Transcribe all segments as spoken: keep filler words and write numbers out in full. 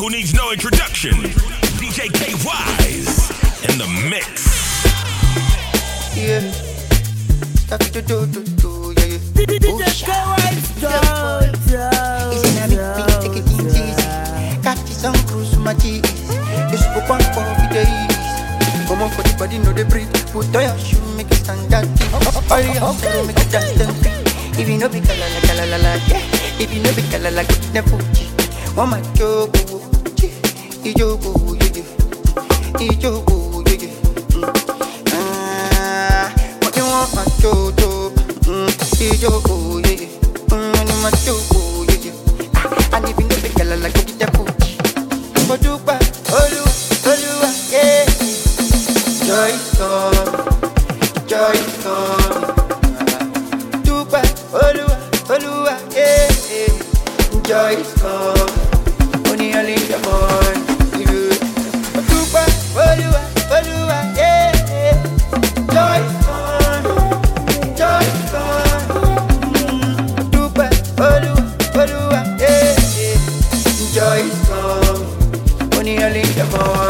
who needs no introduction. D J K-Wise in the mix. Yeah. Stop to do do do yeah yeah. D J K-Wise don't Easy na me me take it easy. Catch some cruise my cheese. You spoke one for days. Come on for the body no dey breathe. Put on your shoe make it stand that. All you have to make it dance them free. If you know be kala la kala la la yeah. If you know be kala la go na fuji. One my joke. Ijogo yeah yeah. Ijogo yeah yeah. Ah, what you want my jojo? Ijogo yeah yeah. Mm, my jojo yeah yeah. And if you know be kala la go na fuji. But you ba olu olu yeah. Joy come, joy come. Dupa, Olua, Olua, yeah, yeah. Joy come, only only the boy. Dupa, Olua, Olua, yeah, yeah. Joy come, joy come. Dupa, Olua, Olua, yeah, yeah. Joy come, only only the boy.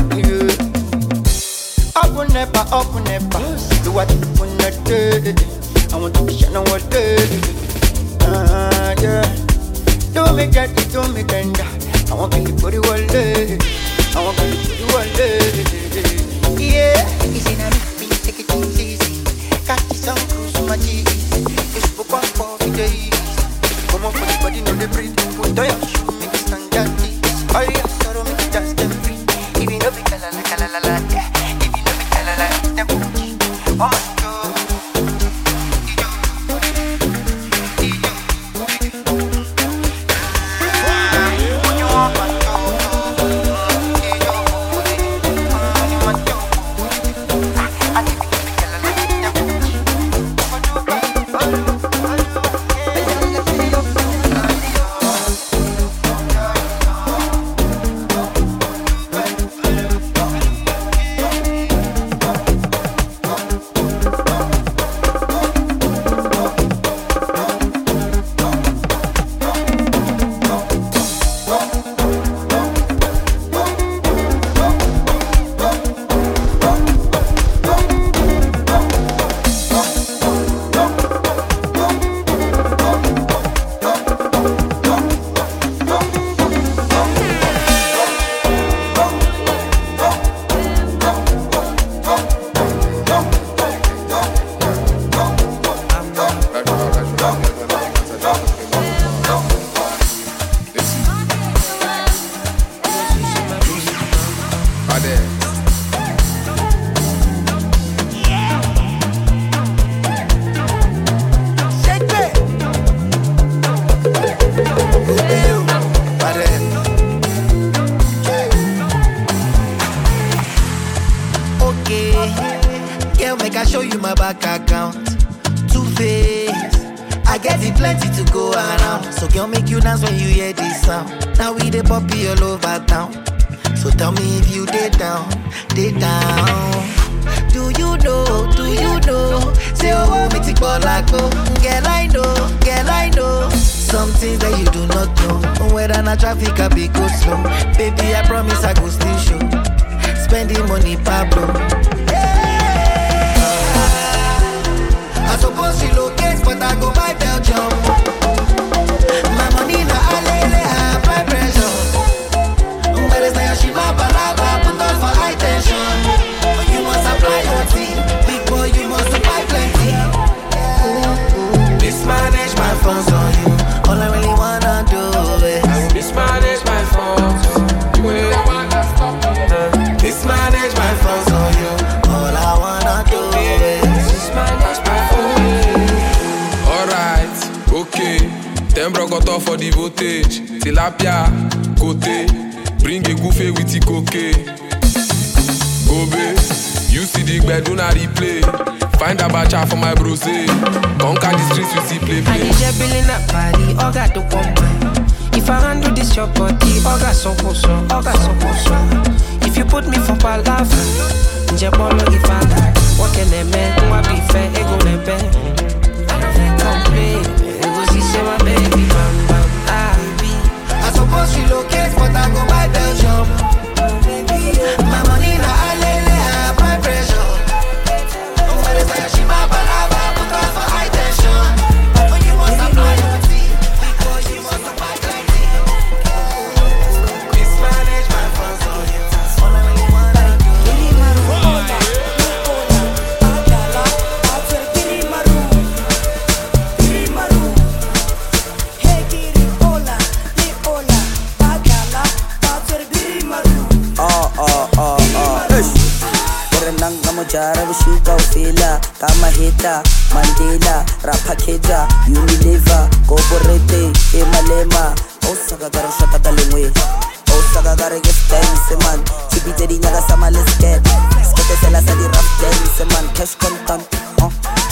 Up never, up never. Do what you wanna do. I want to be shining all day. Ah, yeah. Do me that, do me tender. I want to live for the world. I want to live for the world. Yeah, easy now, me take it easy. Catch some cruise my cheese. It's for one for the days. Come on for the body, no they breathe. Put on your shoe, make it stand that. All your sorrow, make it dance them free. If you know me, kala la kala la la, yeah. Oh my God. Tilapia, côté, bring a goofy with the cocaine. Gobe, you see the bed, do not replay. Find a bacha for my bros. Conquer the streets with the play play. I need you building up body, all got the woman. If I handle this your body, all got so so, all got so so. If you put me for palaver, nje bolo if I like. What can they make? What be fair? Ego nebe. Complain, ego si say my baby bam bam. Ah, I suppose she locate, but I go buy Jara Bushuka Ufila, Kama Hita, Mandela, Rapakeja, Unilever, Goborete, Emalema, Osaka Garashata Galingwe, Osaka Garagas Dance, man, Chibiteri Nagasama, let's get, Skete Selasadi Rap Dance, man, Cash Content, huh?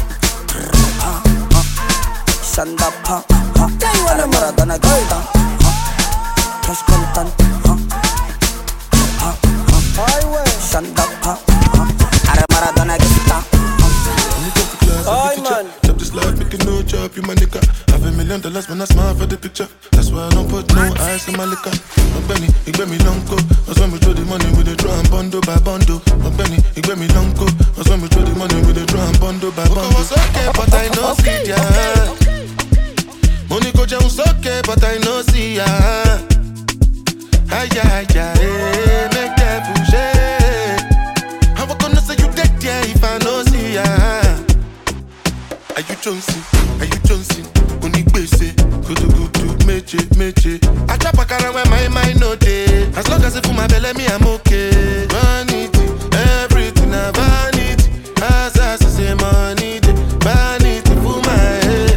Shanda Pa, huh? Maradona Gita, huh? Cash Content, huh? Huh? Huh? Shanda Pa, huh? Maradona Gita. Oh man, chop this life, make it no chop, you my nigga. Have a million dollars when I smile for the picture. That's why I don't put no ice in my liquor. My Benny, it get me long go. That's when we throw the money with the drum bundle by bundle. My Benny, it get me long go. That's when we throw the money with the drum bundle by bundle. Okay, was okay, but I know see ya. Money go down okay, but I know see ya. Ay ay ay, make that push. How I gonna say you dead yeah if I know see ya? Are you Johnson? Are you Johnson? Only base, go to go to meche, meche. I trap a car where my mind no day. As long as it for my belly, me I'm okay. Vanity, everything I vanity. As I say money, vanity for my head.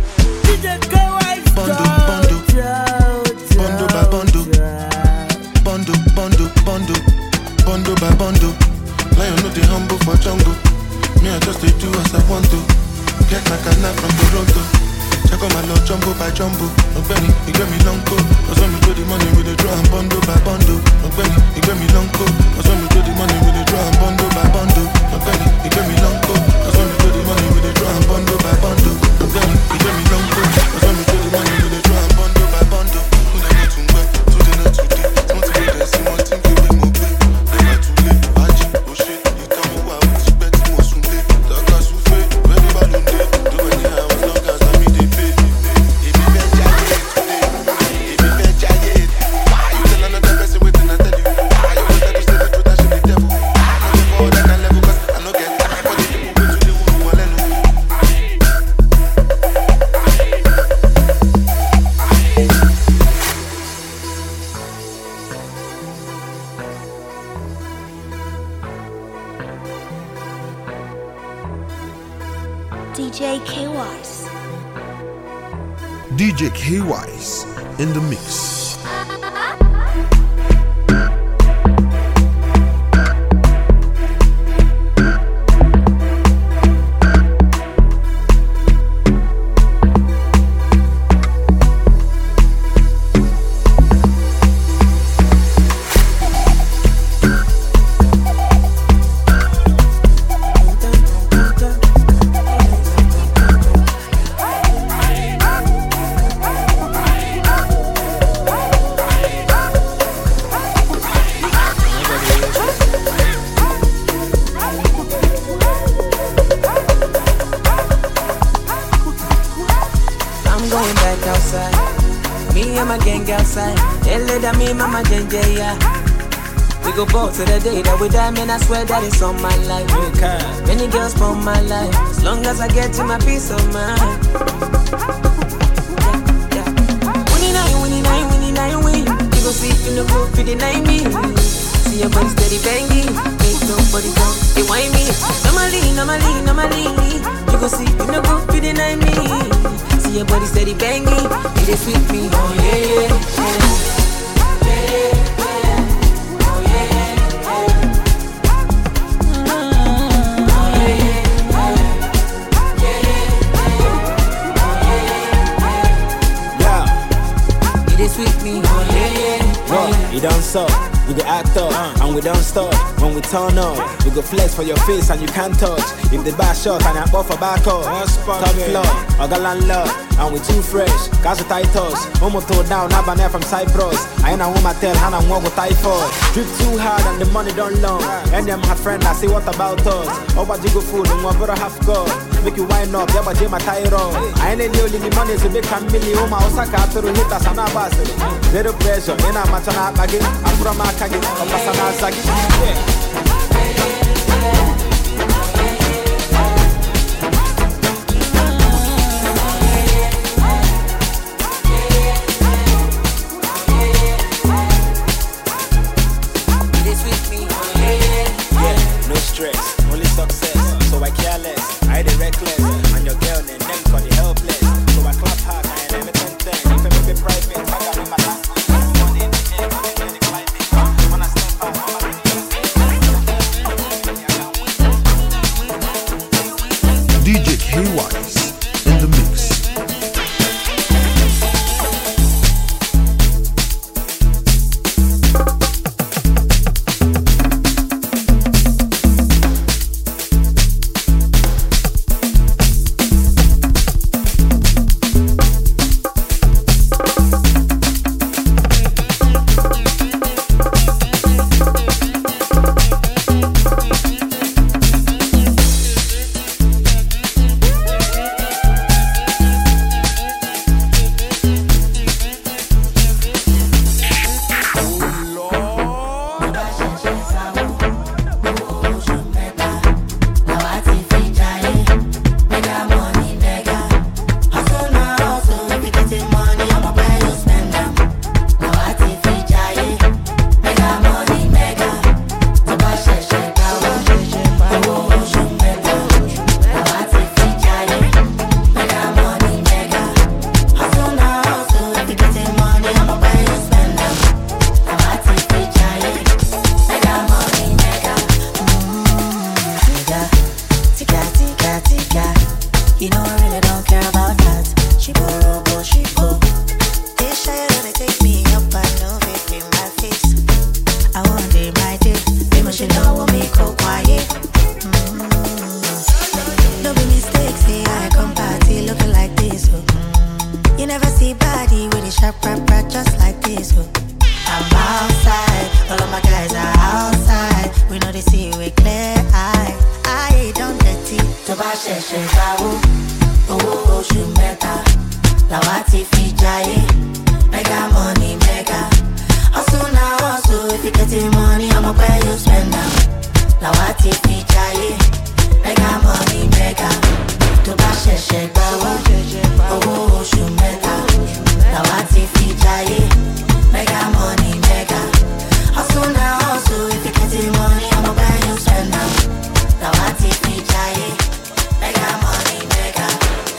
Bondo, bondo, bondo by bondo, bondo, bondo, bondo, bondo by bondo. Lion no dey humble for jungle. Me I just dey do as I want to. Get my canna from Toronto. Check on my love jumbo by jumbo. No Benny, he get me long coat. Cause when we do the money with the drum bundle by bundle. No Benny, he get me long coat. Cause when we do the money with the drum bundle by bundle. No Benny, he get me long coat. Cause when we do the money with the drum bundle by bundle. No Benny, he get me long coat. Cause when we do the money with the drum bundle by bundle. Who they get to work, to the not today. Something with the same one thing we make more pay. They not too late, Aji, oh shit. You tell me why I would expect you more soon late. That got so fake, very bad on day. Do anyhow as long as I mean they pay. If you bet giant today, if you bet giant, why you tell another person waiting I tell you? Why you want to stay with that shit the devil? I don't go that kind level cause I don't get time for the people wait to the who want to know. D J K-Wise. D J K-Wise in the mix. We go back to the day that we die, man, I swear that it's on my life. Okay. Many girls for my life, as long as I get to my peace of mind. Yeah, yeah. Winning nine, winning nine, winning nine, win. You go see in the group for the nine me. See your body steady banging, make nobody go. They whine me. Normally, normally, normally. You go see in the group for the nine me. See your body steady banging, it is sweet me. Oh yeah, yeah, yeah. You don't suck, we go act up, uh, and we don't stop. When we turn up, we go flex for your face and you can't touch. If the bar shot and I buffer back up, top floor, I got landlord, and we too fresh. Cause we tight us, Momo throw down, Habanero from Cyprus. I ain't a woman tell Hannah walk with typhoid. Drip too hard and the money don't long. And them had friend, I say what about us? Oh, but you go fool, and one brother half God. Make you wind up, yeah, but you my tyro. I ain't the only money to make a million. Oh, my Osaka to hit us and a bastard. Zero pressure, and I'm a matana again. I'm from a kagi, I'm a sanazagi. the body with a sharp rap rap just like this. Oh. I'm outside, all of my guys are outside. We know they see with clear eye. I don't dirty. To buy shit, shit, oh, oh, shoot, meta. La wati fi jaye, mega money, mega. Also now, also if you get the money, I'ma pay you spend now. La wati fi jaye, mega money, mega. To buy shit, shit, oh, oh, shoot, meta. La wati fi jaye, mega money, mega. Also now, also if you get the money, I'ma pay you spend now. La wati fi jaye, mega money, mega.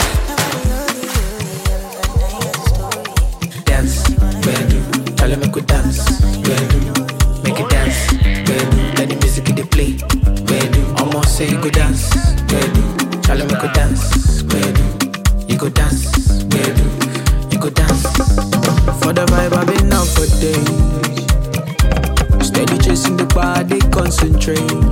Dance, bedu, tell them make we dance, bedu, make it dance, bedu, let the music they play, bedu, almost say you go dance, bedu, tell them make we dance, bedu, you go dance, bedu, you go dance. For the vibe I've been out for days, steady chasing the body, concentrate.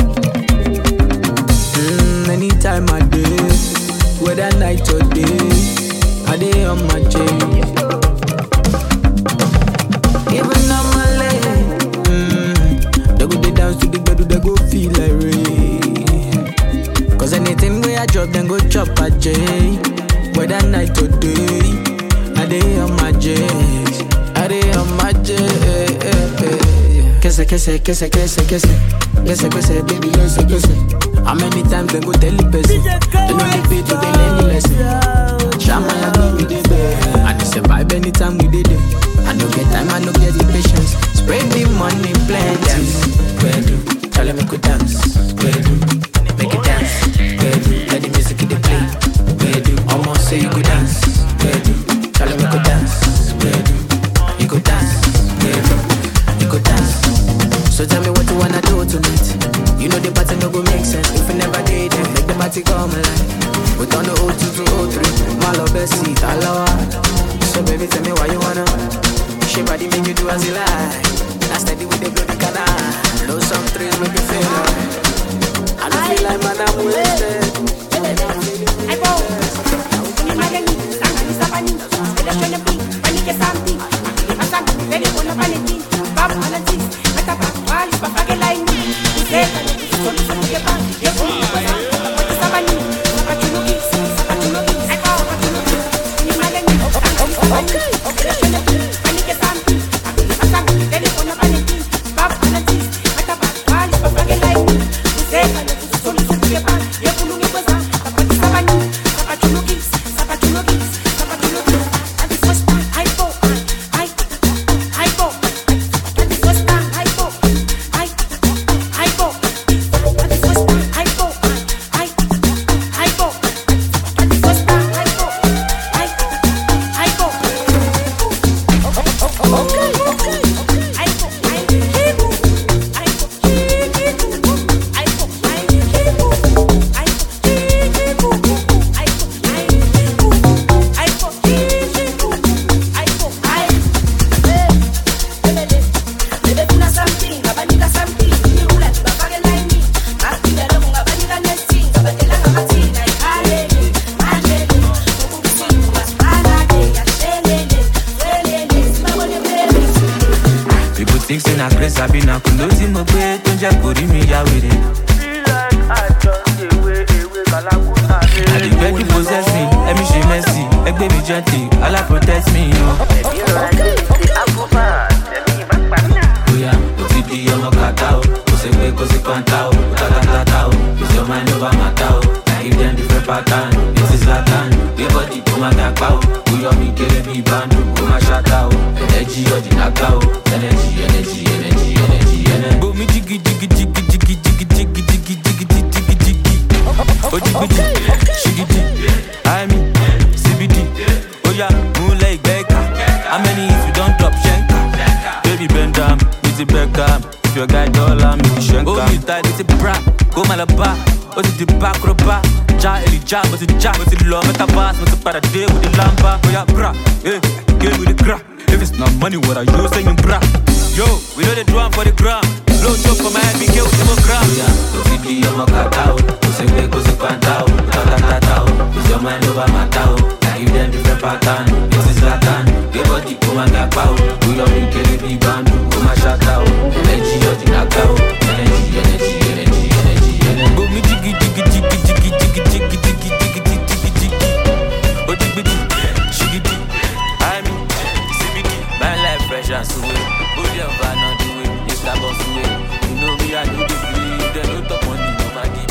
Mm, anytime I day, whether night or day, I day on my chain. Even on my leg, mm, they go they dance to the bed, they go feel like rain. Cause anything where I drop, then go chop a J. Whether night or day, I day on my J. I day on my J. Kese, kese, kese, kese, kese. Kese, kese, baby, kese, kese. How many times they go tell the person? They know the pay to the learn the lesson. Shama ya me with the bed. I just survive anytime we did it. I don't get time, I don't get the patience. Spread the money, plenty. Dance, bedu, tell them make we dance, bedu, make it dance, bedu, let the music in the play, bedu, almost say you go dance, bedu, tell them make we dance, bedu, you go dance, bedu, you go dance. So tell me what you wanna do tonight. You know the pattern no go make sense if you never did it. Make the party come alive. We turn the oh two to oh three. My love best seat, I love her. So baby tell me why you wanna. She body make you do as you like. Now steady with the bloody canal. Blow some trees make you feel like. I don't feel like man I'm wasted. I go. You might get me. Stand on this happening. Still a showing me. When you get something. I'm something very full of vanity. Bam on the cheese. Make a back. While you back again like me. You say that it's so to get back. You're full of vanity. What is happening? What you looking? What you looking? I go. What you looking? You might get me. Stand on this happening. Still a showing me. When you get something. I'm something very full of vanity. Bam on the cheese. Make a back. While you back again like me. You say that it's so to get back. You're full of vanity. What is happening? What you looking? What you looking? What you looking? And the first time I go, I, I go. And the first time I go, I, I go. And the first time I go, I, I go. And the first time I go, I, I go. Okay, okay. I go, I keep, I go, keep, I go, I keep, I go, keep, I go, I go, I go, I go, I. Baby, baby, do something. Abanika something. You will let me like me. I feel that I'm abanika next thing. Abatela ngamati na ikalele, malele. Ukubusi waspanade, yashelele, welele. Simabone baby. People think say na grace I be na kundoti mo gbe to je kori mi ya were. Feel like I just away away kalakuta. I dey beg you possess me, let me show mercy. Egbe mi gently, Allah protect me, yo. Baby, you like this, the akupa, tell me back back. Oh yeah, o ti di ọmọ kata o, o se pe ko se kwanta o, ta ta ta ta o. It's your mind over matter o, I give them different pattern. This is Latin, your body to my gapa o. O yo mi kere mi bandu, o ma shata o. Energy o di naka o, energy, energy, energy, energy, energy. Go mi jiggy jiggy jiggy jiggy jiggy jiggy jiggy jiggy jiggy jiggy. O jiggy jiggy, shiggy, I mean, C B D. Oh yeah, moonlight baker. How many if you don't drop shanka? Baby bend down, it's a Beckham. If your guy dollar, me the shanka. Oh, you tight, it's a bra. Go Malabar, oh, it's the back or bar. Ja, Eli Ja, but it's Ja, but it's low, meta pass, but it's para day with the lamba. Oh yeah, bra, eh, get with the crack. If it's not money, what are you saying, bra? Yo, we know the drum for the gram. Blow chop for my head, be killed with the gram. Oh yeah, to see the young cacao. To say we go to Pantao, ta ta ta ta. It's your mind over my tao. I give them different pattern. This is like Jonathan. The body go and get power. We don't need to be band. Go my shut out. Energy, you're the knockout. Energy, energy, energy, energy, energy. Boom, jiggy, jiggy, jiggy, jiggy, jiggy, jiggy, jiggy, jiggy, jiggy, jiggy. Oh, jiggy, jiggy, jiggy. I'm C B D. My life fresh and sweet. Body of an on the way. It's like boss way. You know me, I know the free. They don't talk money, no my deep.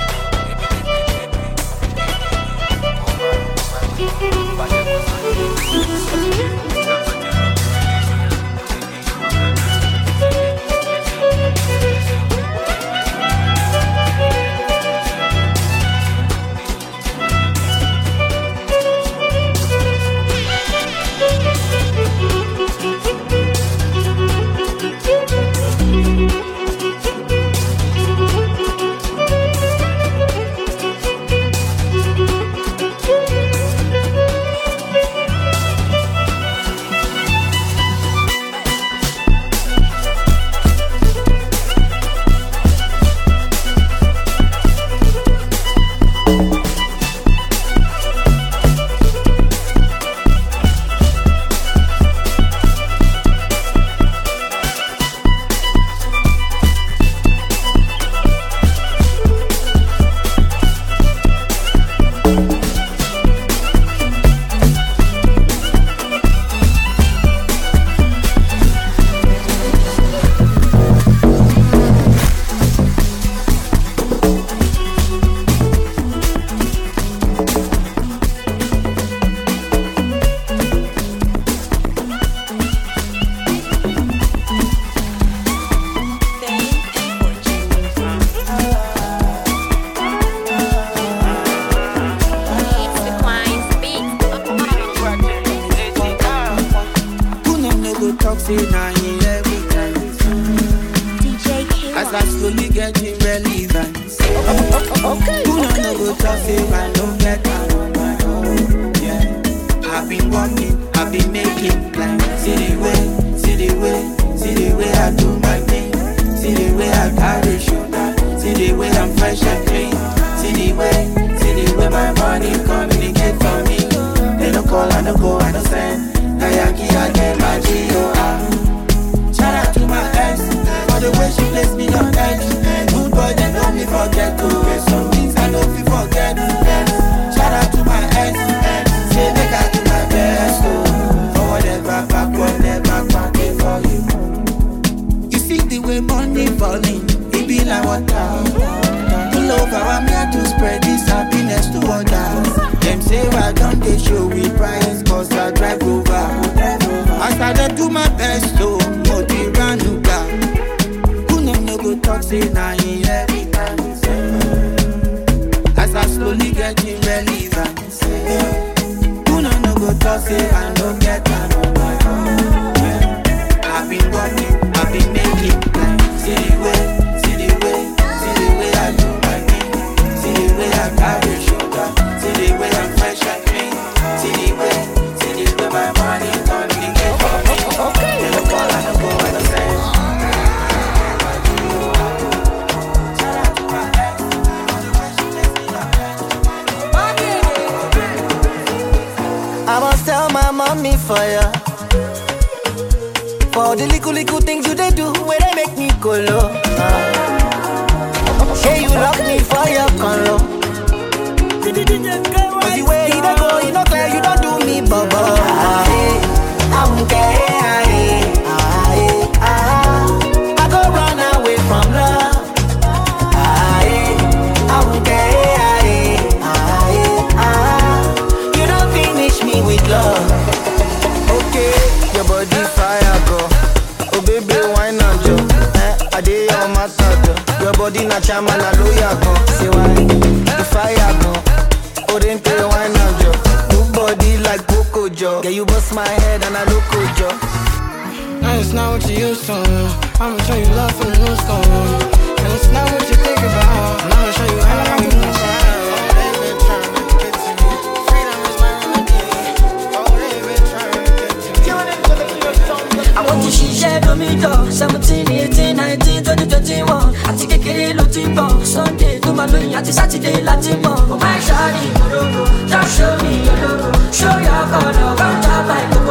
seventeen, eighteen, nineteen, twenty, twenty-one. Àti kékeré ló ti bọ̀. Sunday tó máa lóyún àti Saturday láti mọ̀. Kò máa ṣáà ní ìgbòho, just show me your logo. Show your color, come to my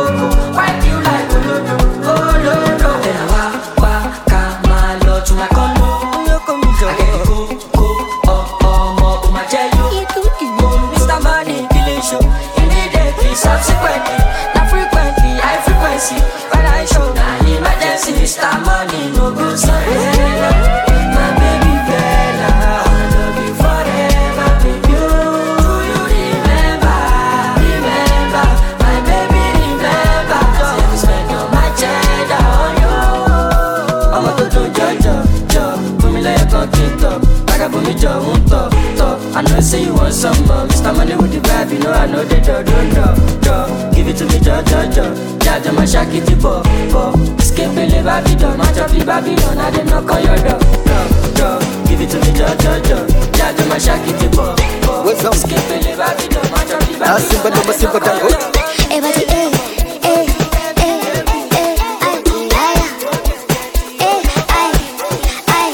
jo jo jo. Jaja ma shaki ti bo bo. Skepele Babylon, match up the Babylon. I dem knock on your door, door, door. Give it to me jo jo jo. Jaja ma shaki ti bo bo. Skepele Babylon, match up the Babylon. Simple, simple, simple, simple. Everybody, eh, eh, eh, eh, ay, ay, eh, ay, ay.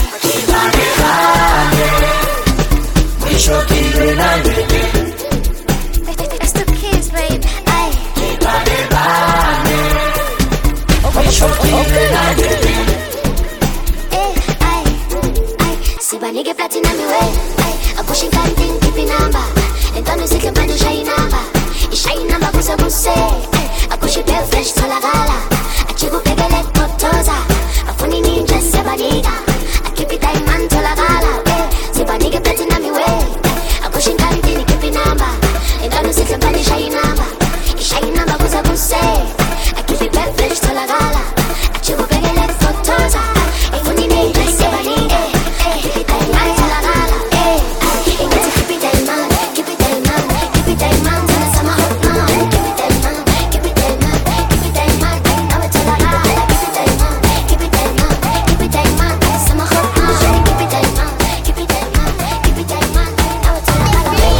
We shocking grenade. It's the kids, babe. Ay. We shocking grenade. Eh, ay, ay. Si banige platinum me way. Ay, a pushing canting, keeping number. And don't say que pano shine number. Shine number kusa kuse. A pushi pale fresh to la gala. A chibu pegele potoza. A funny ninja se baniga. A keep it diamond to la gala. Si banige platinum me way. A pushing canting, keeping number. And don't say que pano shine number. Shine number kusa kuse. A keep it pale fresh to la gala. A chibu pegele potoza. A funny ninja se baniga. Keep it diamond to la gala. Keep it diamond, keep it diamond, keep it diamond. Sama hot man, keep it diamond, keep it diamond, keep it diamond. Now it's all I keep it diamond, keep it diamond, keep it diamond. Sama hot man, keep it diamond, keep it diamond, keep it diamond. Now it's all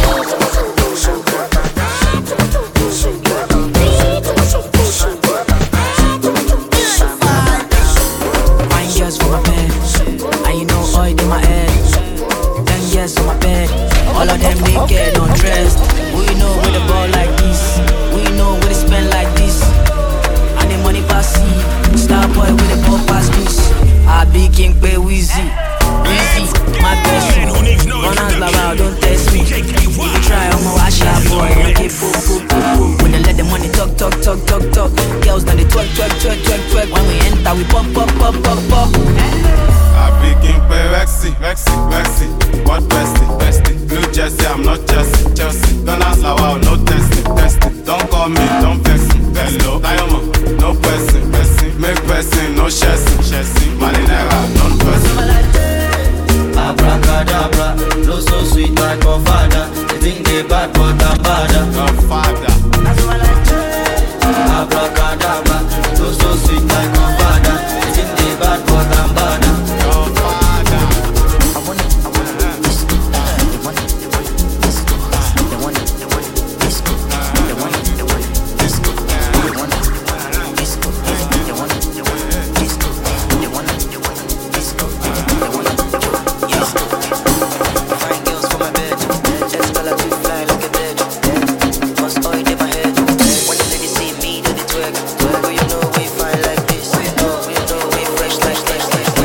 Fine girls for my bed, and you know oil in my head. Ten years on my bed, all of them naked, undressed. We know where the ball like this, we know where they spend like this. And the money pass see, star boy with the ball pass this. I be king pay Weezy, Weezy, my best friend. Runners baba, don't test me. If you try, I'ma wash out boy. Make it poo poo poo poo. When they let the money talk talk talk talk talk, girls done they twerk twerk twerk twerk twerk. When we enter, we pop pop pop pop pop. I be king pay Rexy, Rexy, Rexy. What bestie, bestie? New Jersey, I'm not Chelsea, Chelsea. Don't ask like wow, no testing, testing. Don't call me, don't vex me. Hello, Diamond, no person, person. Make person, no chasing, chasing. Malinera, non person. Abracadabra, no so sweet like my father. They think they bad, but I'm badder. Godfather. Abracadabra, no so sweet like my father. They think they bad, but I'm badder. Godfather. I want it, I want it, disco. They want it, they want it, disco. They want it, they want it, disco. They want it, they want it, disco. They want it, they want it, disco. They want it, they want it, disco. They want it, they want it, disco. They want it, they want it. Fine girls for my bed. That's color to fly like a bird. Must oil in my head. When the ladies see me, do the twerk. Twerk, you know we fine like this. We know, we know we fresh like this.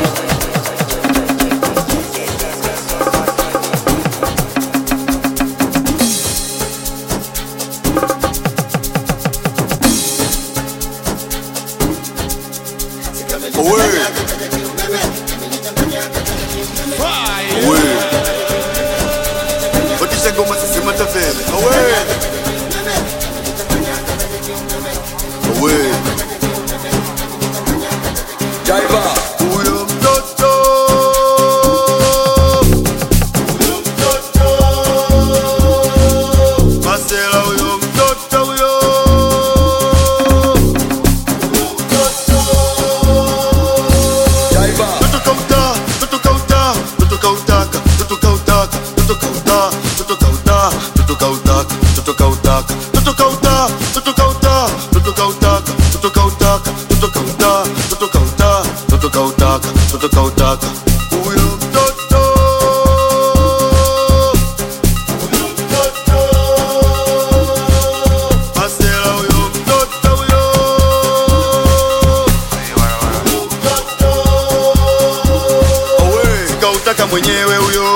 Mwenyewe huyo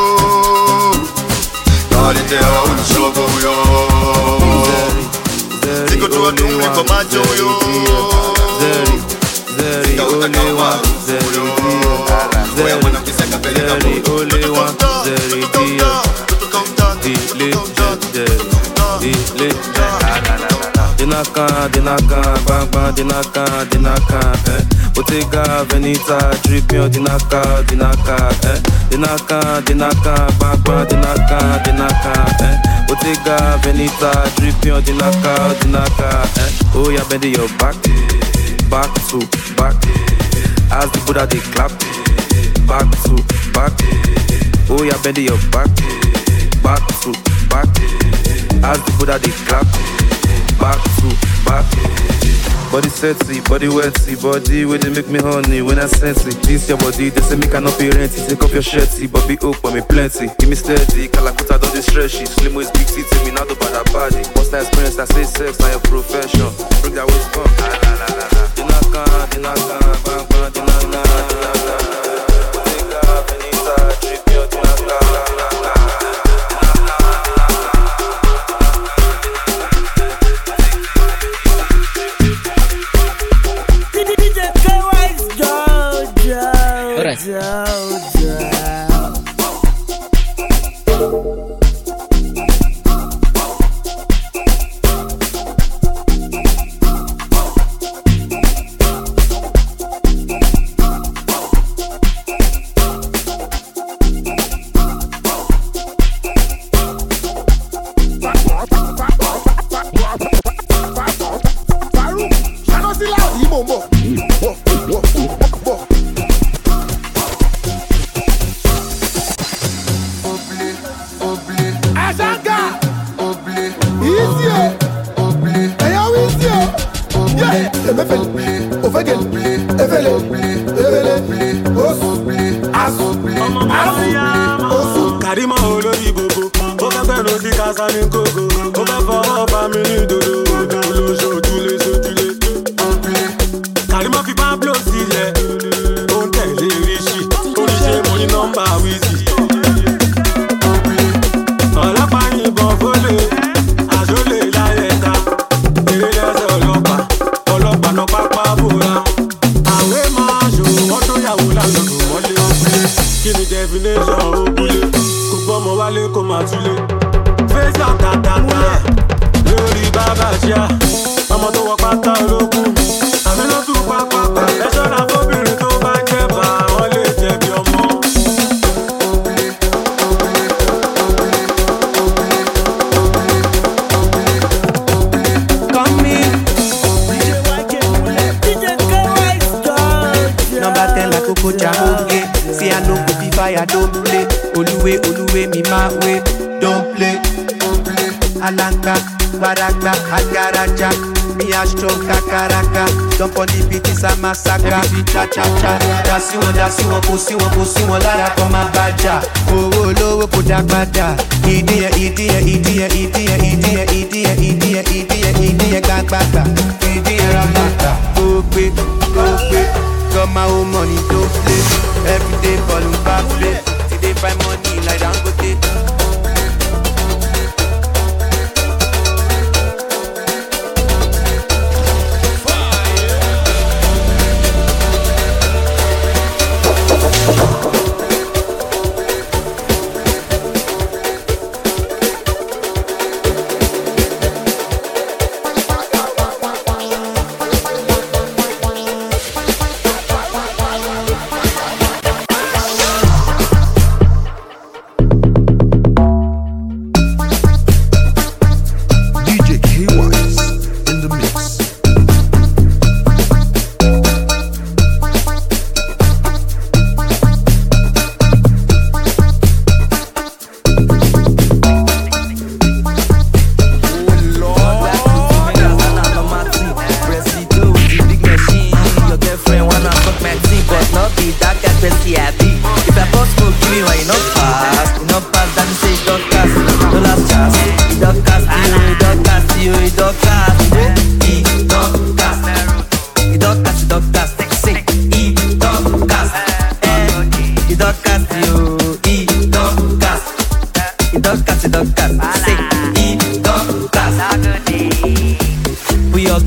kaletea unishogo huyo siko tu watumwi kwa macho huyo zeri only one zeri dia zeri only one zeri dia di le zeri di le dinaka, dinaka, bang bang, dinaka, dinaka, eh. Bottega Veneta, dripping, dinaka, dinaka, eh. Dinaka, dinaka, bang bang, dinaka, dinaka, eh. Bottega Veneta, dripping, dinaka, dinaka, eh. Oh yeah, bend your back, back to back. As the Buddha they clap, back to back. Oh yeah, bend your back, back to back. As the Buddha they clap, back to back. Body sexy, body wetty, body where they make me honey when I sense it. This your body, they say me cannot be renty. Take off your shirty, but be open me plenty. Give me steady, Calacuta don't distress she. Slim waist, big titty, me not do bad body. What's that experience? I say sex, now your profession. Bring that waist come, la la la la la. Dinaka, dinaka, bang bang, dinaka, dinaka. Bottega Veneta, drip your dinaka, dinaka. Jump on the beat, it's a massacre. Every beat, cha cha cha. Dasi wọn, dasi wọn, kò sí wọn, kò sí wọn lára kan máa bàjá. Owó olówó kò dá padà. Ìdí ẹ̀, ìdí ẹ̀, ìdí ẹ̀, ìdí ẹ̀, ìdí ẹ̀, ìdí ẹ̀, ìdí ẹ̀, ìdí ẹ̀, ìdí ẹ̀ gbàgbàgbà. Ìdí ẹ̀ ramata. Go pay, go pay. Got my own money, don't play. Everyday ballin' back play. Till they find money like Dangote.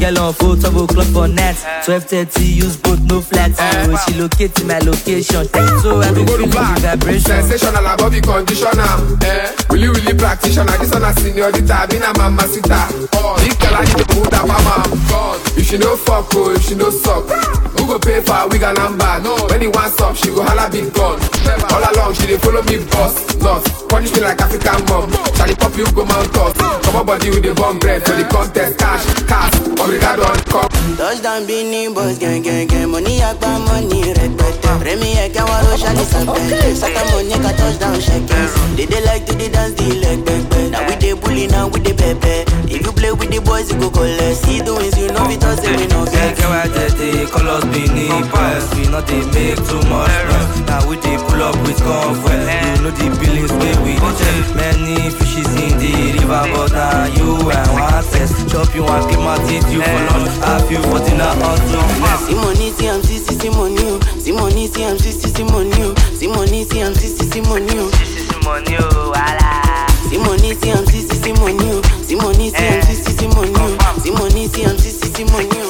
girl on four, twelve o'clock for net. twelve thirty, use both, no flats. So she locate my location. So I be feeling the vibration. Sensational above the conditioner. Eh? Really, really practitioner. This one a seniorita, been a mama sita. Big girl, I need to put that mama. God, if she no fuck, oh, if she no suck, who go pay for a wig and number? No, when he wants up, she go holla big gun. All along, she dey follow me boss, not punish me like African mom. Charlie pop you go mount us. Come on body with the bomb bread for the contest. Cash, cash, obrigado on come. Touchdown Beanie Boys, gang, gang, gang. Money agba, money red, red. Remy, I can't want to shine this up. Saka money, ka touchdown shakers. They they like to the dance, the leg, back, back. Now we dey bully, now we dey pepe. If you play with the boys, you go collect. See the wins, you know we toss them, we no get. Get why they call us Beanie Boys. We not they make too much noise. Now we dey pull up with comfort. You know the billings where we check. Many fishes in the river, but now you and one test. Chop you and keep my teeth, you for lunch. Have you for dinner on some. Simoni, see I'm sissy, Simoni. Simoni, see I'm sissy, Simoni. Simoni, see I'm sissy, Simoni. Sissy, Simoni, voila. Simoni, see I'm sissy, Simoni. Simoni, see I'm sissy, Simoni. Simoni, see I'm sissy, Simoni.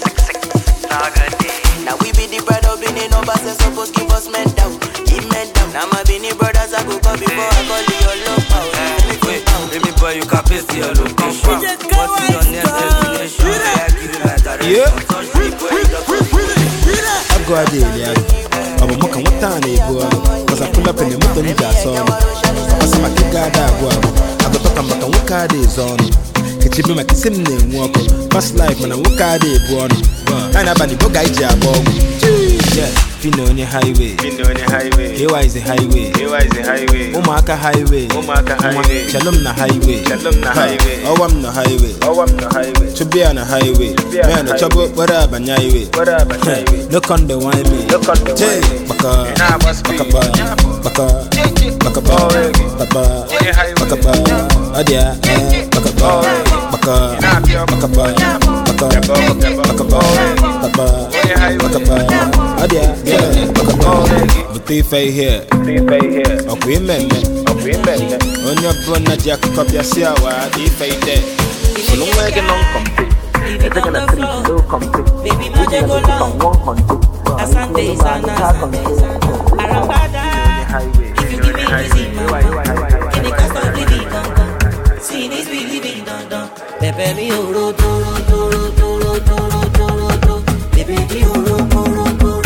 Now we be the brother, be the numbers, they supposed give us men down. Give men down. Now my Beanie brothers, I go come before I call you your love power. Wait, baby boy, you can paste your location. What's your next destination? I give you my direction. Touch me, boy, I go a day, yeah. I'm a mock and what time they go. Cause I pull up in the motor, you just saw me. I see my kid got that go. I go talk about what car days on. Get you my kiss him name walk. Past life, man, I walk car day born. And I'm a book, I jab. Yeah. Fino on the highway, Fino on the highway. Here is the highway, here is the highway. Omaka highway, Omaka highway. Shalom na highway, Shalom na highway. Oh I'm no highway, oh I'm no highway. To be on a highway, man a trouble, what up on highway, what up on highway. Look on the wine me, look on the wine me. Baka, baka ba, baka, baka ba, baka, baka ba. Adia, baka ba, baka, baka ba, baka, baka ba, baka ba. Adia. But they fay here, they fay here. Of women, of women. On your brother, Jack, copy a sia, they fay there. So long way get on complete. It's gonna three so complete. Baby, my go long. One hundred. A Sunday, Sunday. Arambada. If you give me easy, in the cost of living, see this we living, don't don't. Pepe mi oro, toro, toro, toro, toro, toro, toro. Pepe mi oro, toro, toro.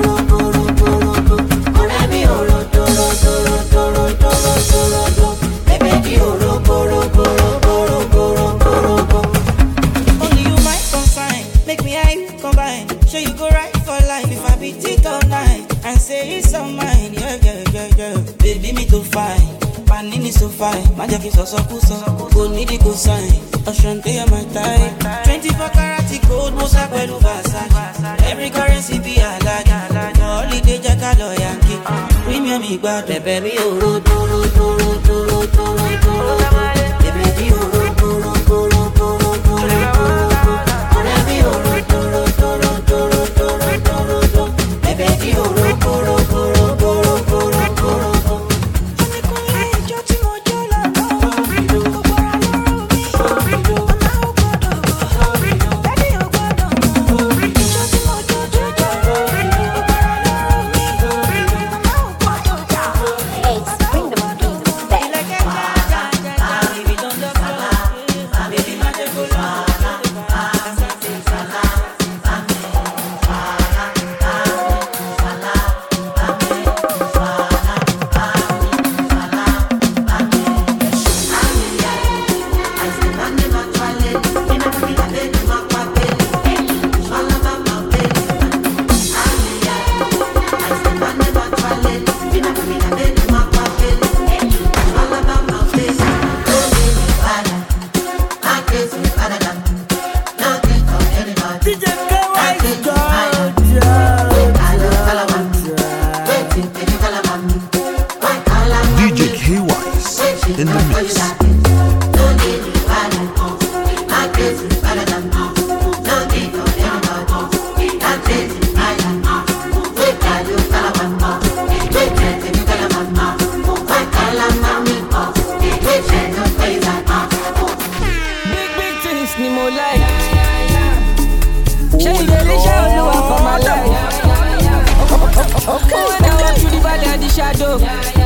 Only you might consign, make me and you combine. Sure you go right for life if I beat it all night and say it's all mine. Yeah, yeah, yeah, yeah. Baby, me too fine, panini so fine. Magic is also cool, so go need it go sign. Oshante my type. twenty-four karat gold, most I wear Versace. Every currency be a like. Holiday jackalo Yankee. Premium me bad, baby, oh, ro, ro, ro, ro, ro, ro, ro, ro. Baby, oh, ro, ro, ro, ro, ro, ro, ro, ro. Baby, oh, ro, ro, ro, ro, ro, ro, ro, ro. Baby, oh, ro, ro, ro, ro, ro, ro, ro, ro. Big, big things, ni mo like. Say the Elisha Oluwa for my life. Okay. When I walk through the valley of the shadow,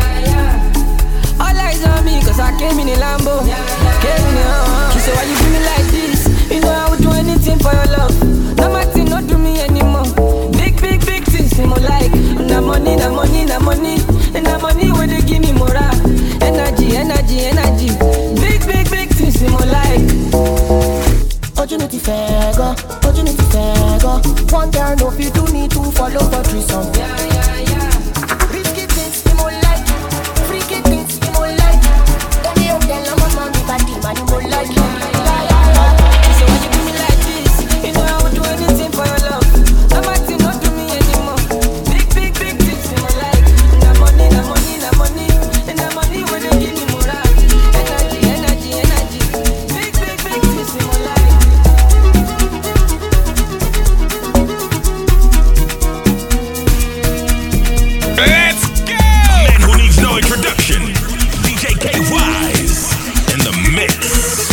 all eyes on me, cause I came in a Lambo. Came in a, she said, why you do me like this? You know I would do anything for your love. No matter, not do me anymore. Big, big, big things in my life. Na money, na money, na money. And na money when they give me morale. Energy, energy, energy. Big, big, big things in my life. Opportunity fair go, opportunity fair go. One girl no fit do need to follow for threesome. Yeah, yeah, yeah. Risky things in my life, freaky things in my life. Don't you tell my mama me body man in my life. Yeah, yeah, yeah. She said, why you do me like this? You know I would do anything for your love. No matter, not do me anymore. Big, big, big things in my life. Na money, na money, na money. And na money when they give me morale. Energy, energy, energy. Big, big, big things in my life. Let's go! A man who needs no introduction. D J K Wise in the mix.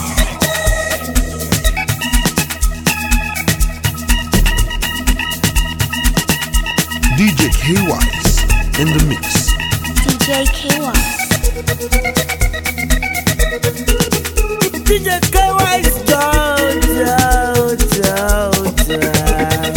D J K Wise in the mix. D J K Wise. D J K Wise down, down, down, down.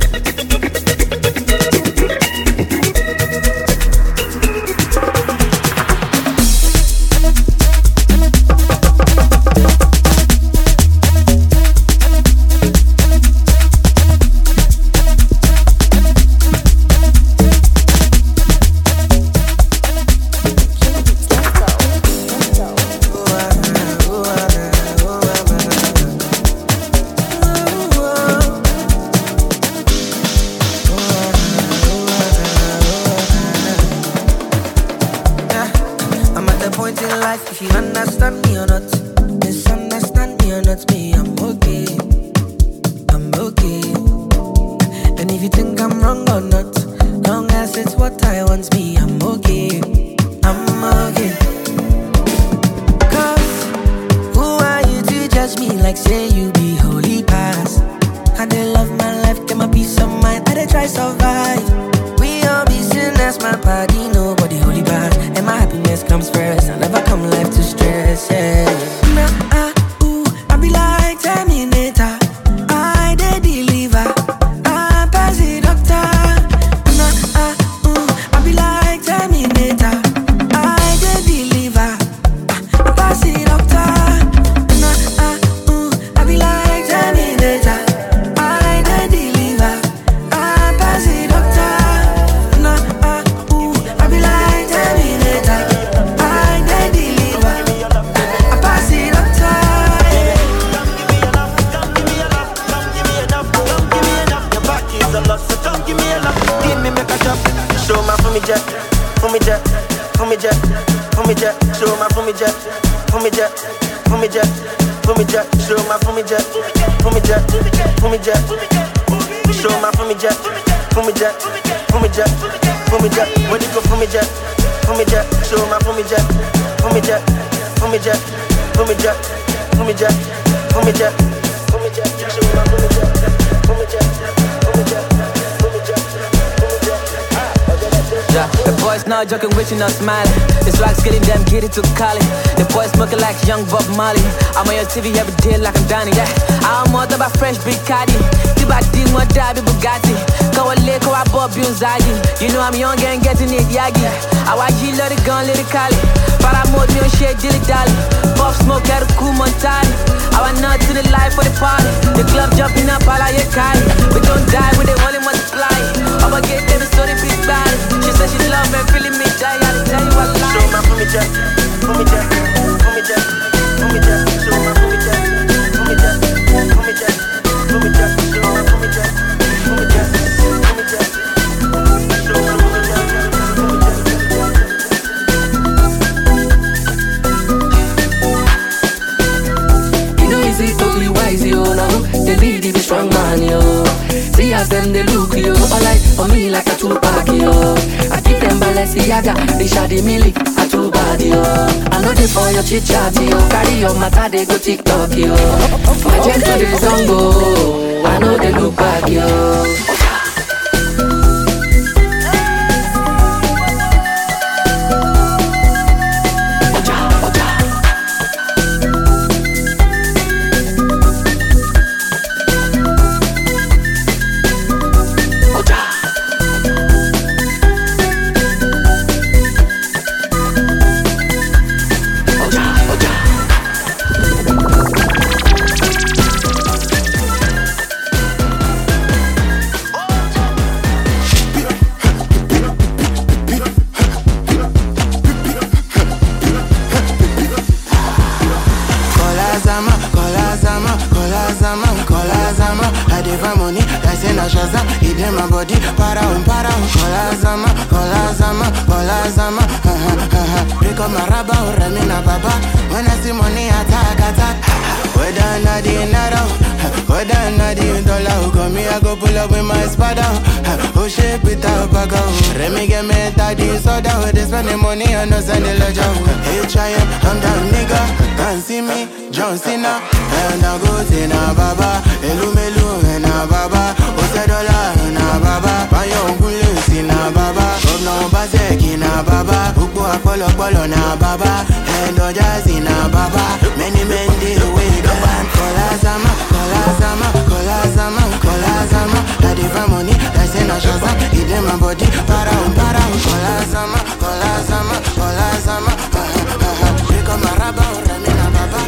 If you understand me or not, misunderstand me or not, me, I'm okay. I'm okay. And if you think I'm wrong or not, long as it's what I want, me, I'm okay. I'm okay. Cause who are you to judge me like say you be holy past? I dey love my life, get my peace of mind, I dey try survive. We all be sinners, my body, nobody holy past. And my happiness comes first, I never come life to stress, yeah. Nah, ah, ooh, I be like Terminator, I dey deliver, I pass the doctor. Nah, ah, ooh, I be like Terminator, I dey deliver, I pass the doctor. Nah, ah, ooh, I be like Terminator, I dey deliver, I pass the doctor. Nah, ah, ooh, I be like Terminator, I dey deliver, I pass the doctor. Give me make a drop, show my for me jet, for me jet, for me jet, for me jet, show my for me jet, for me jet, for me jet, for me jet, show my for me jet, for me jet, for me jet, show my for me jet, for me jet, for me jet, for me jet, when you go for me jet, for me jet, show my for me jet, for me jet, for me jet, for me jet, for me jet, for me jet, for me jet, show my for me jet, for me jet, for me jet. Yeah, the boys now joking with you, not smiling. It's like getting them, get it to Cali. The boys smoking like young Bob Marley. I'm on your T V every day like I'm Danny, yeah. I'm more about fresh big caddy. Tiba ding what die be Bugatti. Go a lick or I bought Bunzagi. You know I'm young and getting it yagi. I watch you let it gun, let it Cali. But I'm more than shit, dilly dally. Pop smoke at a cool Montani. I want not to the life for the party. The club jumping up all I get Cali. We don't die with it, only multiply. I'ma get them so they big body. She said she love me, feeling me die. I tell you what lie. Show my for me jet, for me jet, for me jet, for me jet. Show my for me jet, for me jet, for me jet, for me jet. Show my for me jet, for me jet, for me jet. Show my for me jet, for me jet. You know it's it totally wise, yo. Now they lead the strong man, yo. See as them they look, yo. All like for me like a Tupac, yo. I keep them balance. Balenciaga, Richard Mille, I too bad yo. I know they for your chit chat yo. Carry your matter they go TikTok yo. My jet to the zongo, I know they look back yo. John Cena, and I go to na baba, Elumelu and na baba, Osedola and na baba, Bayon Gulu na baba, Obno Bazeki na baba, Ubu Apollo Polo na baba, and Ojazi na baba, many men did away the band. Kola Zama, Kola Zama, Kola Zama, Kola Zama, I did money, I say na Shazam, he did my body, para um para um, Kola Zama, Kola Zama, Kola Zama, ha ha ha, become a rabba or Ramina baba.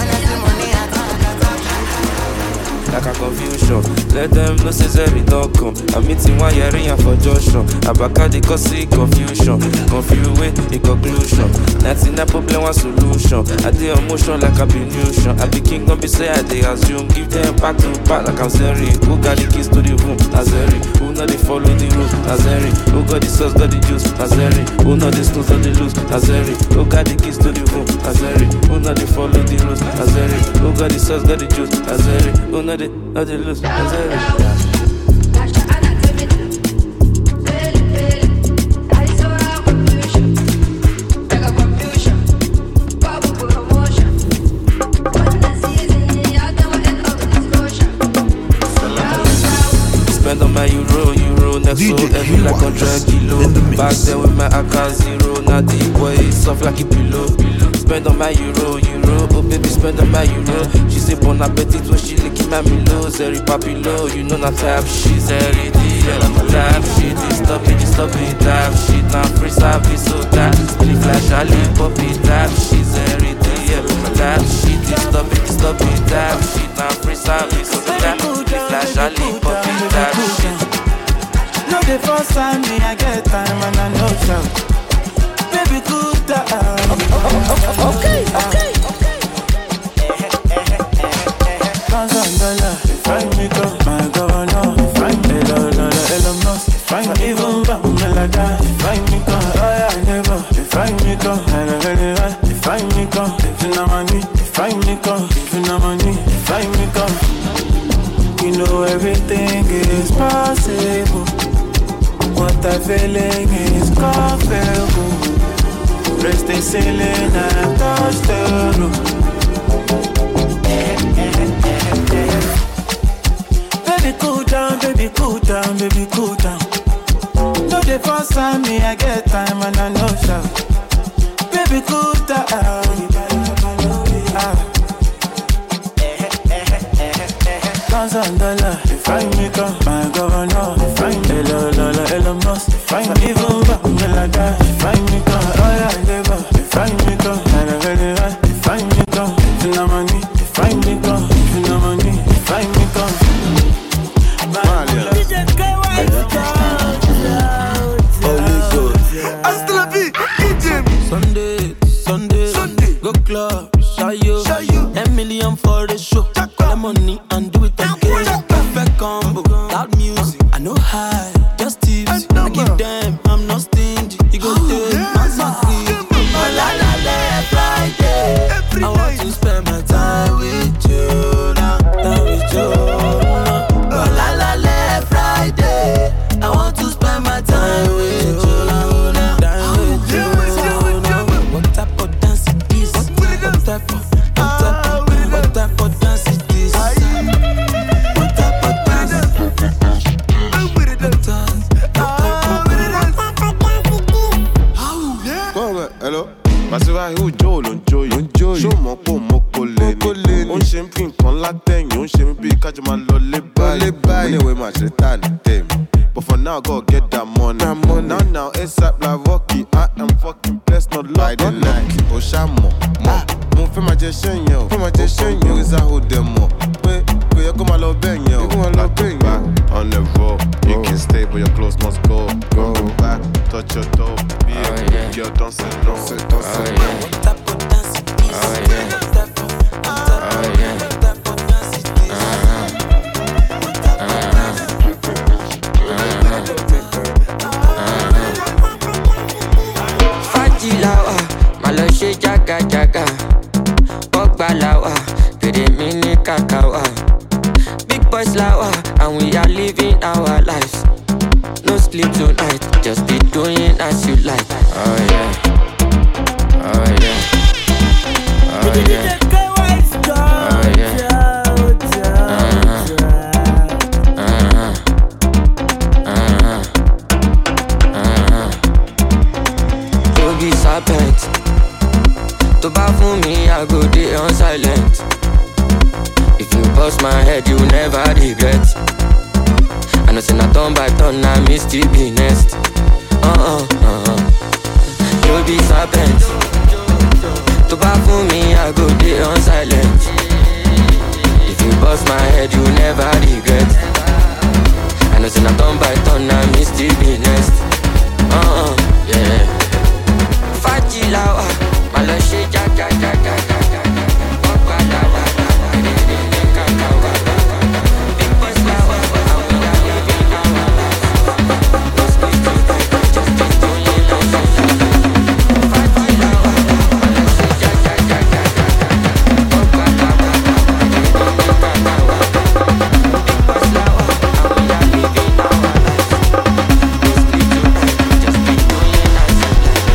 Like a confusion, let them know say Zeri don't come. I'm meeting one year in for Joshua. Abaka they cause see confusion, confuse way in conclusion. Nothing a problem, one solution. I dey emotion like a benution. I be king, don't be say I dey assume. Give them back to back like I'm Zeri. Who got the keys to the room? Azeri. Who know they follow the rules? Azeri. Who got the sauce, got the juice? Azeri. Who know the snooze, got the loose? Azeri. Who got the keys to the room? Azeri. Who know they follow the rules? Azeri. Who got the sauce, got the juice? Azeri. Who know they How they lose? Spend on my euro, euro, next so heavy like one hundred kilo. Back then with my A K zero, now the boy is soft like a pillow. Spend on my euro, euro, oh baby, spend on my euro. She say bon appetit when she licking my milo. Zeri papilo, you know not type shit. Zeri D L, type shit. Stop it, stop it, type shit. Now free service, so that split flash, I leave poppy, type shit. Zeri D L, type shit. Stop it, stop it, type shit. Now free service, so that split flash, I leave poppy, type shit. No, the first time me I get time and I know shout. Baby, cool down. Okay, okay, okay. Thousand dollar, find me go, my governor. Find me dollar, dollar, Elon Musk. Find me even back, me like that. Find me go, oh yeah, never. Find me go, I don't really want. Find me go, if you know money. Find me go, if you know money. Find me go. You know everything is possible. What I'm feeling is comfortable. Rest the ceiling and touch the roof. Baby cool down, baby cool down, baby cool down. No the first time me I get time and I know shout. Baby cool down. Ah. Thousand dollar, if I make up my governor. Find me dollar, Elon Musk. Find me even back, me like that. Find me come, oh yeah, never. Find me come, I don't really want. Find me come, if you know money. Find me come, if you know money. Find me come. D J K Y Holy Ghost. Hasta la vie, D J. Sunday, Sunday, Sunday. Go club, Shayo, Shayo. ten million for the show. Call money and do it again. Perfect combo, loud music. I know high, just tips. I give them, I'm not stingy. You go much return them. But for now, go get that money. That money. Now, now, ASAP like Rocky. I am fucking blessed, not like the Nike. Oshamo, mo. Mo fe ma je shen yo. Fe ma je shen yo. Is a hold them more. Wait, wait, you come a love ben yo. You come a love ben yo. On the road, you can stay, but your clothes must go. Go back, touch your toe. Be a good girl, don't say no. Don't say no. Oh yeah. Oh yeah. Lawa, malo she jaga jaga. Pogba lawa, pede mini kakawa. Big boys lawa, and we are living our lives. No sleep tonight, just be doing as you like. Oh yeah, oh yeah, oh yeah, oh yeah. Serpent. To buy for me, I go day on silent. If you bust my head, you never regret. I know say na turn by turn, I miss to be next. Uh-uh, uh-uh. You be serpent. To buy for me, I go day on silent. If you bust my head, you never regret. I know say na turn by turn, I miss to be next. Uh-uh, yeah. Lawa, malo she jaga jaga jaga. Pogba lawa, kakawa. Big boys lawa, and we are living our lives. No sleep tonight, just be doing our lives. Fati lawa, malo she jaga jaga jaga. Pogba lawa, kakawa. Big boys lawa, and we are living our lives. No sleep tonight, just be doing our lives.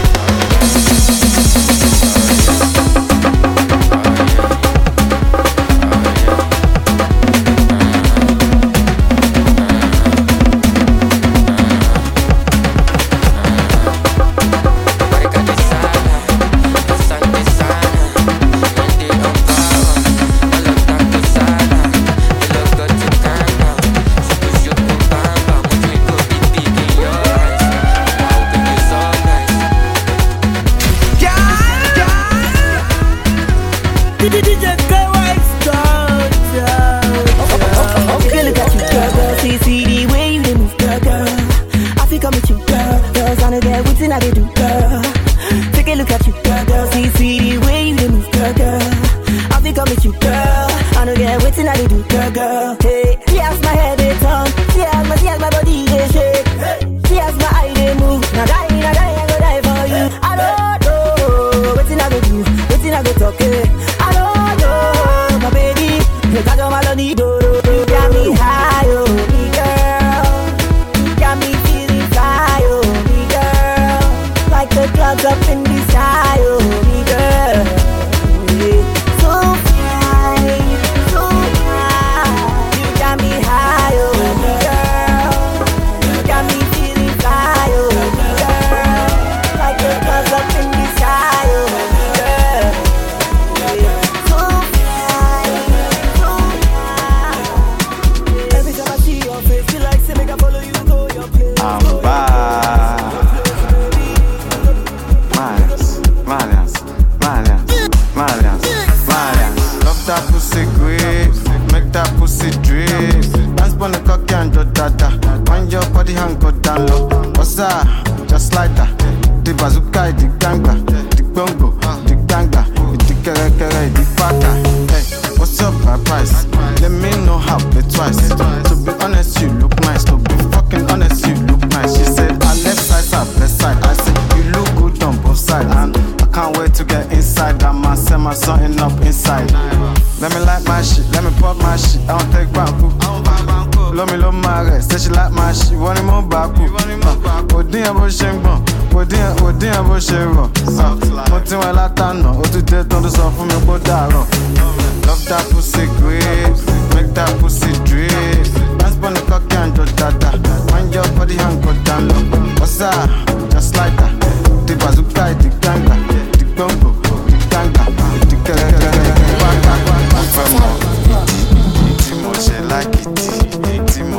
Love that pussy great, make that pussy drip. Dance on the cocky and do dada. Mind your body and go down low. What's that? Just like that. The bazooka, the ganga, the gumbo, the ganga, the ganga. Timo she like it, Timo she like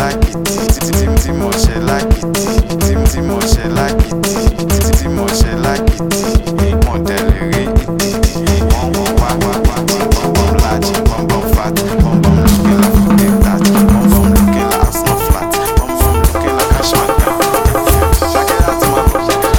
like it. Tim Timo she like it. Tim Timo she like it. Timo she like it. Model re it. Bum bum wa wa wa bum bum large, bum bum fat, bum bum looking like food that, bum bum looking like ass not flat, bum bum looking like a shot. Check it out, man.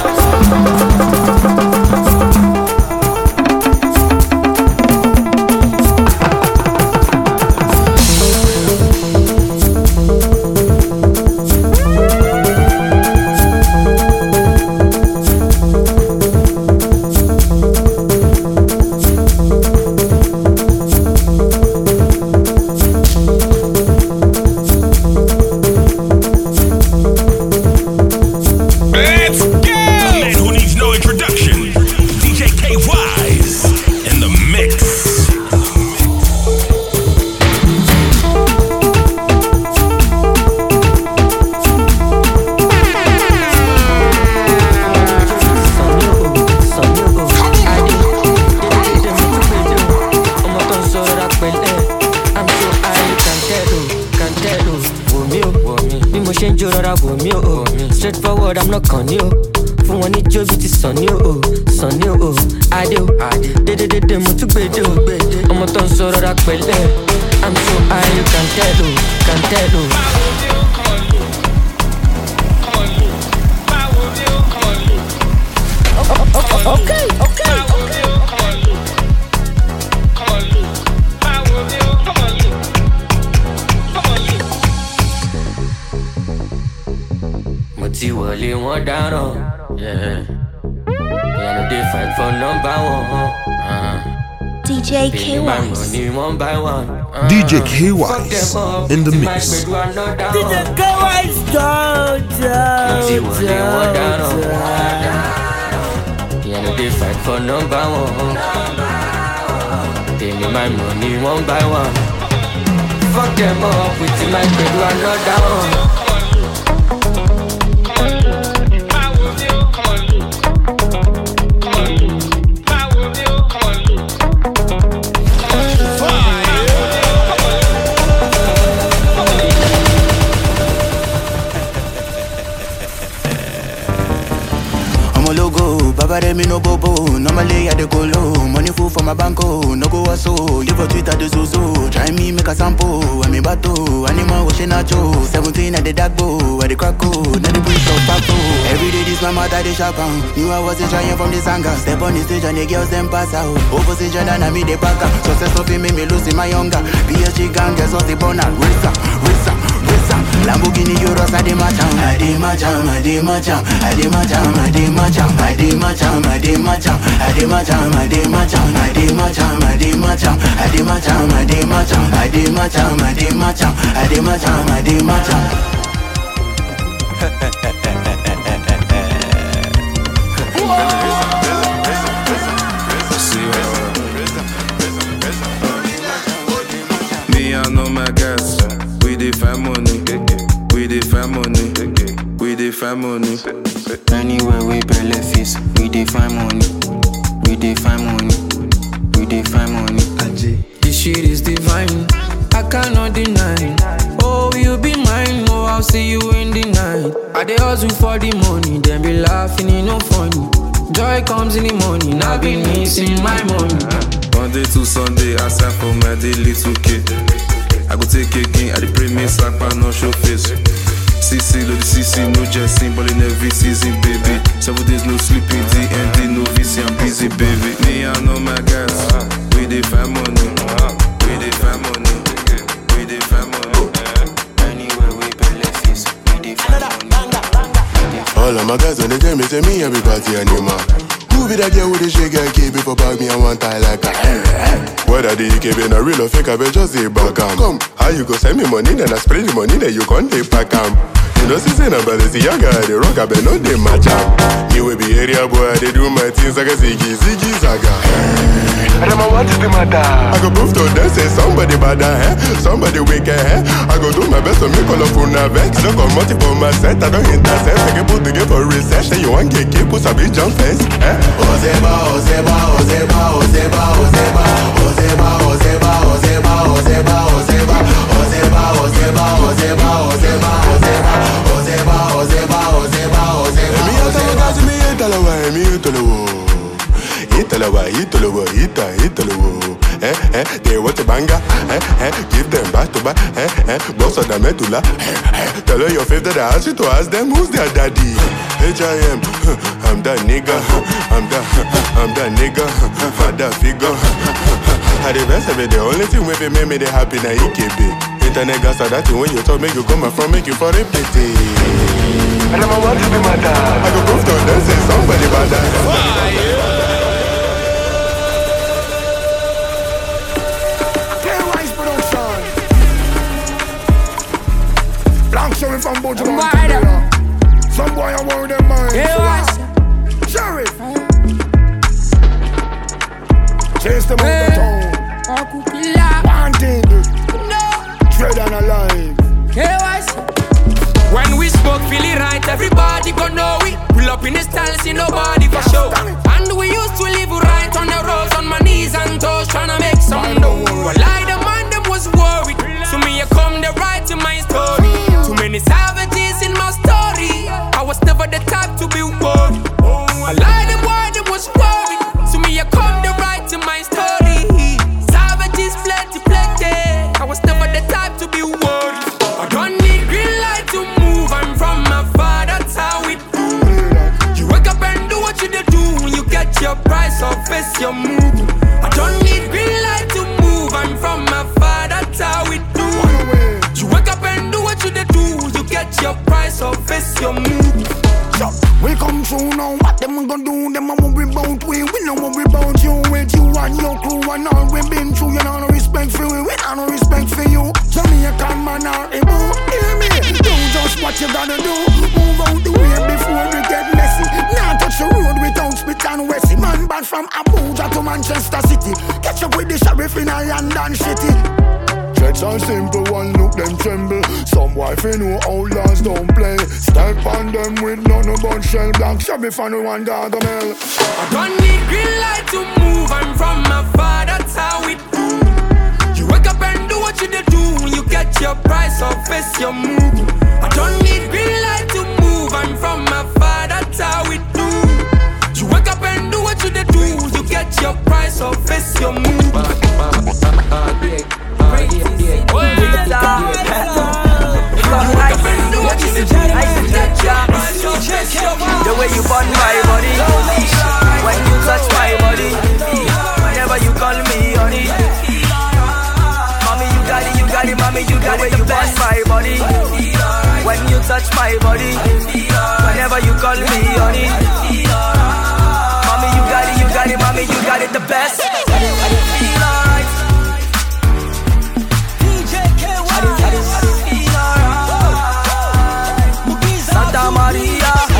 Straightforward, I'm not con you. For one it job it is son you, oh, son you, oh, I do, de de de de mo tu gbe de, ọmọ tó ń sọ̀rọ̀ ra pẹ̀lẹ́. I'm so high, you can tell, oh, can tell, oh. Okay, okay, okay. Ti wọlé wọn dáràn, yeah. Yẹnu dey fight for number one. Uh. D J K Wise. Money one by one. Uh. D J K Wise in the mix. D J K Wise, Georgia. Ti wọlé wọn dáràn. Yẹnu dey fight for number one. Pay me my money one by one. Fuck them up with my bed one another one. Baba me no bobo, normally I dey go low. Money full for my banko, no go so. Live for Twitter the zozo, try me make a sample. When me bato, animal washing nacho. Seventeen at the dark bow, where the crack code, now the breeze of papo. Every day this my mother they sharp on. Knew I wasn't trying from this anger. Step on the stage and the girls them pass out. Opposition and I me the packer. Success of him make me lose in my younger. P S G gang, guess what's the bonus? Racer, racer, racer. Lamborghini Euros, I dey my jam, I dey my jam, I dey my jam, I dey my jam, I dey my jam, I dey my jam, I dey my jam, I dey my jam, I dey my jam, I dey my jam, I dey my jam, I dey my jam, I dey my jam, I dey my jam, I dey my jam, I dey my jam, I dey my jam. Me I know my guys. We dey find money, we dey find money, we dey find money. Anywhere we belly feast, we dey find money, we dey find money, we dey find money. This shit is divine, I cannot deny. Oh, you be mine, oh, I'll see you in the night. I dey hustle for the money, then be laughing, it no funny. Joy comes in the morning, I've been missing my money. Monday to Sunday, I sign for my daily two K. I go take again, I dey pray me sack, but no show face. C C, load the C C, no jesting, ball in every season, baby. Seven days, no sleeping, D N D, no V C, I'm busy, baby. Me, I know my guys, we dey find money, we dey find money, we dey find money. Anywhere we belly feast, we dey find money. All of my guys when they tell me, say me every party animal. Who be that girl with the shake and keep it for bag me and one tie like that? Whether the E K B na real or fake, I bet just say back am. Come, how you go send me money, then I spray the money, then you can't take back am. You know, see, say, na balance, the young guy, the rock, I bet no they match am. You will be area boy, they do my things like a ziggy, ziggy, zaga. Adama, what is the matter? I go prove to them, say somebody bad, eh? Somebody wicked, eh? I go do my best to make all of you vex. I don't come multi for my set, I don't intercept. I can put together for research, say you want get keep, put a big jump fence, eh? Ozeba, Ozeba, Ozeba, Ozeba, Ozeba, Ozeba, Ozeba, Ozeba, Ozeba, Ozeba, Ozeba, Ozeba, Ozeba, Ozeba, Ozeba, Ozeba, Ozeba, Ozeba, Ozeba, Ozeba. Emi atalo mi italawa, emi italawa, italawa, italawa, ita, italawa. Eh eh, they want a banger. Eh eh, give them back to back. Eh eh, boss of the medulla. Eh eh, tell her your favorite. I ask you to ask them who's their daddy. H I M, I'm that nigga. I'm that, I'm that nigga. I'm that figure. At the best of it, the only thing with it make me they happy now you keep it. Internet gas are that thing when you talk make you come from make you for a pity. And I'm a want to be my dad. I go prove to them say somebody bad that. Sheriff from Bojo some boy I want them mind. Sheriff chase them out the town. Wanted Dread and alive. When we spoke, feel it right, everybody gon' know it. Pull up in the style, see nobody for show. And we used to live right on the roads, on my knees and toes, tryna make some dough. Well, I the man them was worried, so me I come the right to my story. Too many savages in my story, I was never the type to be worried. I lied the boy that was worried, so me I come the right to my story. Savages plenty, plenty, I was never the type to be worried. I don't need green light to move, I'm from my father, that's how we do. You wake up and do what you do, when you get your price or face your move. I don't need green light to move, I'm from my father, that's how we do. You wake up and do what you do, you get your price or face your move. We come through now, what them gonna do? Them a worry about we, we no worry about you. With you and your crew and all we been through. You know no respect for we, we know no respect for you. Jamaican man are able, hear me. Do just what you gotta do. Move out the way before we get messy. Now touch the road without spit and Wessie. Man bad from Abuja to Manchester City. Catch up with the sheriff in a London city. Checks are simple, one look them tremble. Some wife you know outlaws don't play. Step on them with none about shell black. Sheriff and one gargamel. I don't need green light to move, I'm from my father, that's how we do. You wake up and do what you do, when you get your price or face your move. I don't need green light to move, I'm from my father, that's how we do. You wake up and do what you do, you get your price or face your move. The way you burn my body, when you touch my body, whenever you call me honey. Mommy, you got it, you got it, mommy, you got it. The way you burn my body, when you touch my body, whenever you call me honey. Mommy, you got it, you got it, mommy, you got it the best. Feel alright. D J K Y. Santa Maria.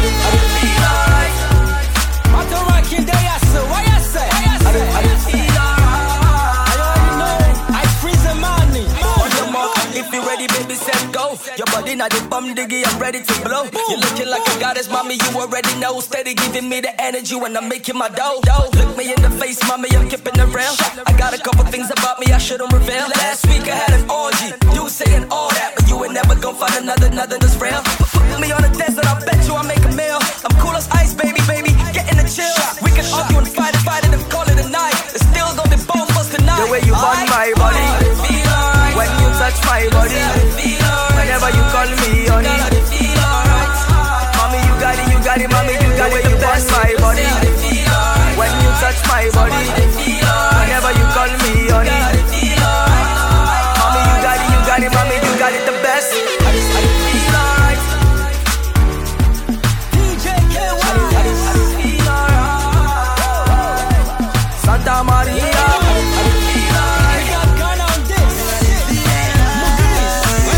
Your body not the bum diggy, I'm ready to blow. You're looking like a goddess, mommy, you already know. Steady giving me the energy when I'm making my dough. Look me in the face, mommy, I'm keeping it real. I got a couple things about me I shouldn't reveal. Last week I had an orgy, you saying all that, but you ain't never gonna find another, another that's real. Put me on a desert, I bet you I make a meal. I'm cool as ice, baby, baby, getting the chill. We can argue and fight and fight and call it a night. It's still gonna be both of us tonight. The way you burn my body, when you touch my body, whenever you call me honey. Mommy, you got it, you got it, mommy, you got it. You touch my body, when you touch my body, whenever you call me honey. Mommy, you got it, you got it, mommy, you got it the best. Feel alright. D J K Y. Santa Maria.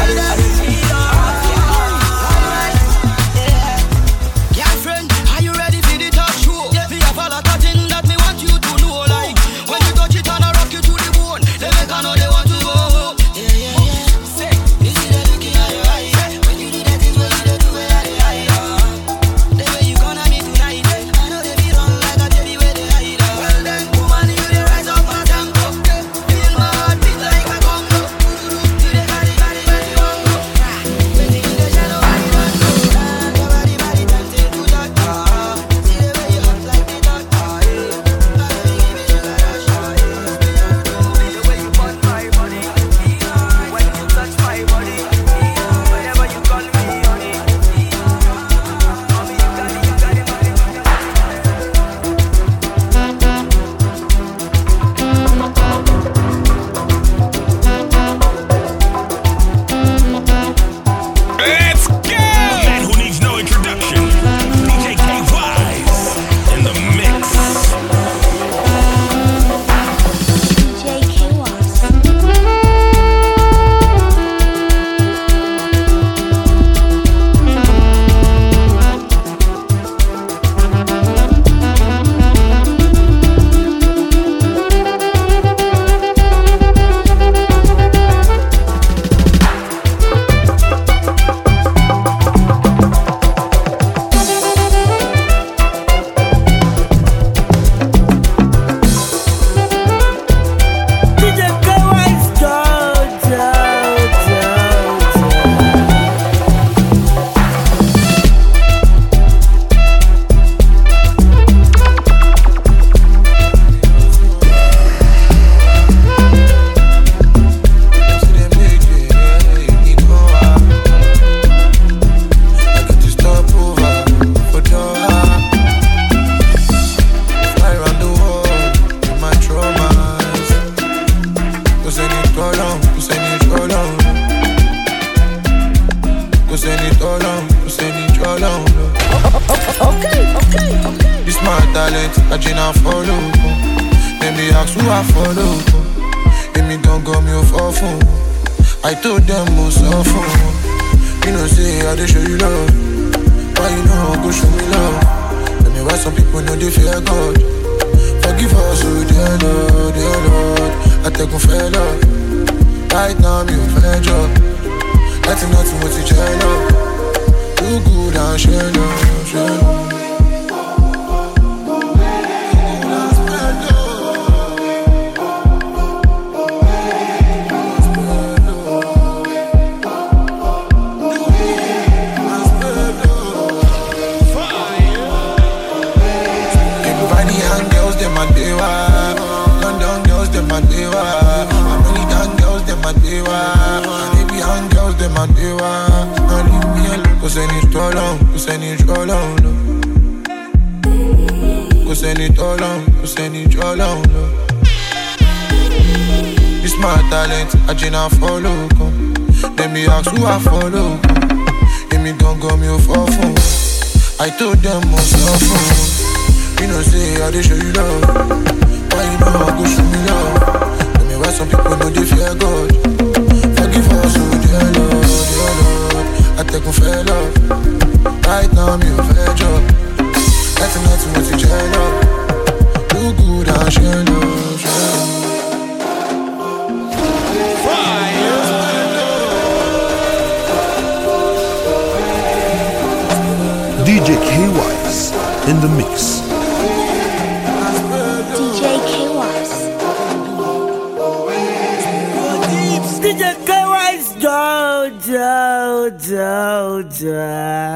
Go send it all on, go send it all on. Okay, okay, okay. This my talent, I just follow. Let me ask who I follow. Let me don't go me off phone. I told them most often. You know say I dey show you love. Why you know go show me love? Let me why some people know they fear God. Forgive us, oh dear Lord, dear Lord. I take one fair love. Right now I'm your fair job. Nothing, nothing but each other. Too good and share love, share love. London girls, them my dewa. American girls, them my dewa. Arabian girls, them my dewa. Don't leave me alone. Go send it all on, go send it all on. Go send it all on, go send it all on. This my talent, I just follow. Let me ask who I follow. Let me don't go me off phone. I told them most often. You know say I dey show you love. Why you know I go show me love? Let me why some people know they fear God. Forgive us, oh dear Lord, dear Lord. I take one fair love. Right now I'm your fair job. Nothing, nothing but each other. Too good and share love, share love. D J K-Wise in the mix. D J K-Wise, Joe, Joe, Joe, Joe.